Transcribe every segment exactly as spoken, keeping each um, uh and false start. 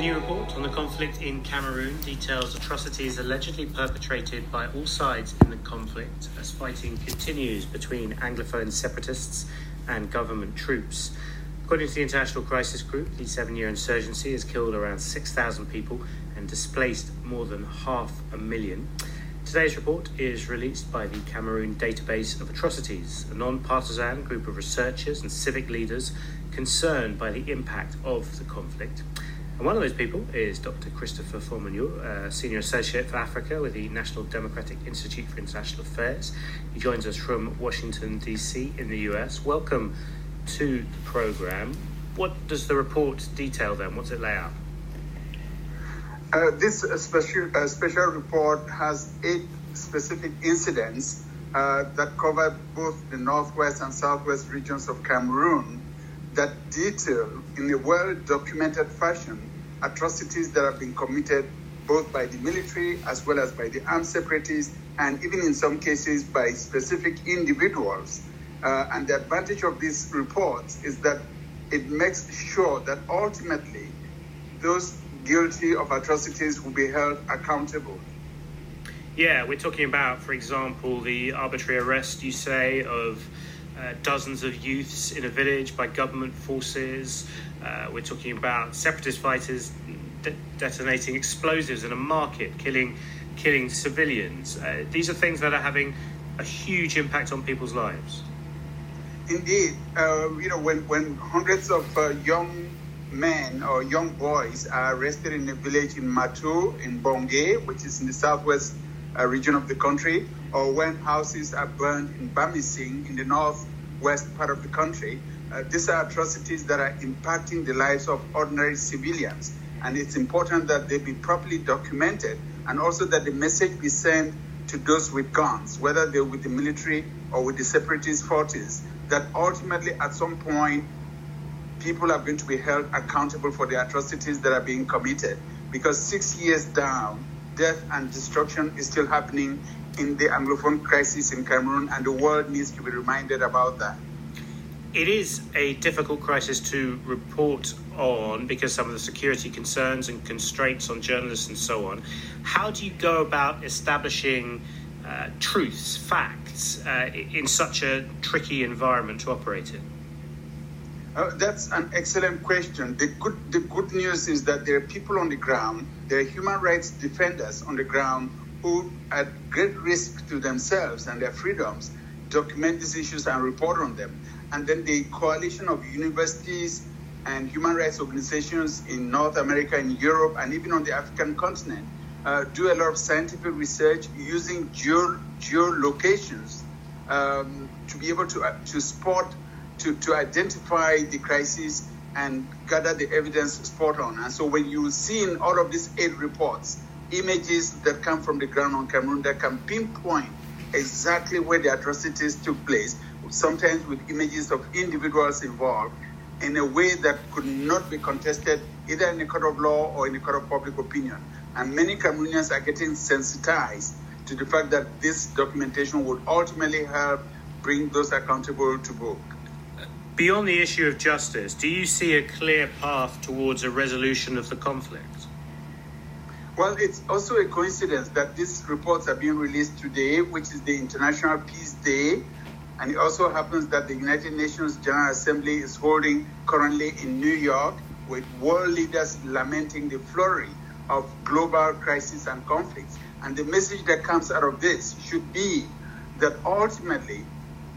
new report on the conflict in Cameroon details atrocities allegedly perpetrated by all sides in the conflict as fighting continues between Anglophone separatists and government troops. According to the International Crisis Group, the seven-year insurgency has killed around six thousand people and displaced more than half a million. Today's report is released by the Cameroon Database of Atrocities, a non-partisan group of researchers and civic leaders concerned by the impact of the conflict. And one of those people is Doctor Christopher Fomonyo, uh, Senior Associate for Africa with the National Democratic Institute for International Affairs. He joins us from Washington, D C in the U S. Welcome to the programme. What does the report detail then? What's it lay out? Uh, this uh, special, uh, special report has eight specific incidents uh, that cover both the northwest and southwest regions of Cameroon that detail in a well-documented fashion atrocities that have been committed both by the military as well as by the armed separatists and even in some cases by specific individuals. Uh, and the advantage of these reports is that it makes sure that ultimately those guilty of atrocities will be held accountable. Yeah, we're talking about, for example, the arbitrary arrest, you say, of uh, dozens of youths in a village by government forces. Uh, we're talking about separatist fighters de- detonating explosives in a market, killing killing civilians. Uh, these are things that are having a huge impact on people's lives. Indeed, uh, you know, when, when hundreds of uh, young men or young boys are arrested in a village in Matu, in Bongé, which is in the southwest uh, region of the country, or when houses are burned in Bamising, in the northwest part of the country, uh, these are atrocities that are impacting the lives of ordinary civilians. And it's important that they be properly documented and also that the message be sent to those with guns, whether they're with the military or with the separatist forces, that ultimately at some point people are going to be held accountable for the atrocities that are being committed. Because six years down, death and destruction is still happening in the Anglophone crisis in Cameroon, and the world needs to be reminded about that. It is a difficult crisis to report on because some of the security concerns and constraints on journalists and so on. How do you go about establishing uh, truths, facts, uh, in such a tricky environment to operate in? Uh, that's an excellent question. The good, the good news is that there are people on the ground, there are human rights defenders on the ground who, at great risk to themselves and their freedoms, document these issues and report on them. And then the coalition of universities and human rights organizations in North America, in Europe, and even on the African continent uh, do a lot of scientific research using geo- geolocations um, to be able to, uh, to spot To, to identify the crisis and gather the evidence spot on. And so when you see in all of these eight reports, images that come from the ground on Cameroon that can pinpoint exactly where the atrocities took place, sometimes with images of individuals involved, in a way that could not be contested either in the court of law or in the court of public opinion. And many Cameroonians are getting sensitized to the fact that this documentation would ultimately help bring those accountable to book. Beyond the issue of justice, do you see a clear path towards a resolution of the conflict? Well, it's also a coincidence that these reports are being released today, which is the International Peace Day. And it also happens that the United Nations General Assembly is holding currently in New York, with world leaders lamenting the flurry of global crisis and conflicts. And the message that comes out of this should be that ultimately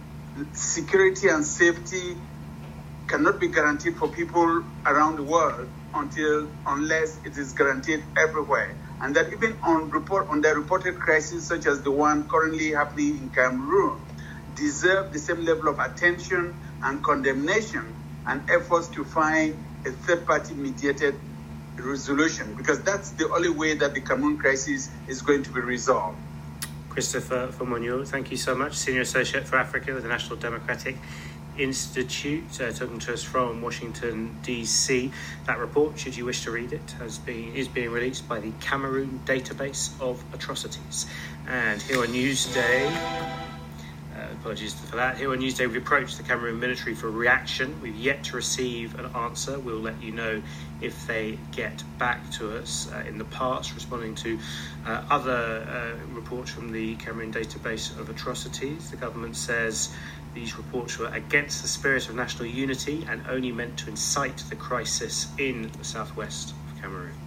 security and safety cannot be guaranteed for people around the world until unless it is guaranteed everywhere. And that even on report on the reported crises such as the one currently happening in Cameroon deserve the same level of attention and condemnation and efforts to find a third-party mediated resolution, because that's the only way that the Cameroon crisis is going to be resolved. Christopher Fomonyo, thank you so much. Senior Associate for Africa with the National Democratic Institute, uh, talking to us from Washington, D C. That report, should you wish to read it, has been is being released by the Cameroon Database of Atrocities. And here on Newsday, uh, Apologies for that. Here on Newsday, we've approached the Cameroon military for reaction. We've yet to receive an answer. We'll let you know if they get back to us. Uh, in the past, responding to uh, other uh, reports from the Cameroon database of atrocities, the government says these reports were against the spirit of national unity and only meant to incite the crisis in the southwest of Cameroon.